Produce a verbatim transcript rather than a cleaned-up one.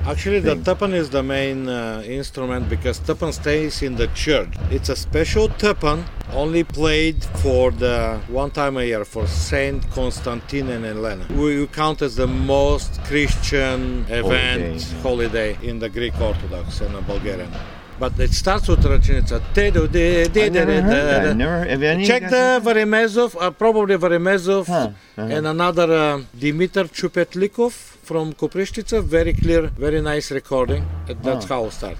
Actually, the thing? tăpan is the main uh, instrument because tăpan stays in the church. It's a special tăpan only played for the one time a year for Saint Constantine and Elena. We count as the most Christian event, Holiday. holiday in the Greek Orthodox and the Bulgarian. But it starts with Răcinița. I never heard that. Never, have any Check guys- the Veremezov, uh, probably Veremezov, Huh, uh-huh. and another uh, Dimitar Chupetlikov from Koprištica. Very clear, very nice recording. That's Huh. how it starts.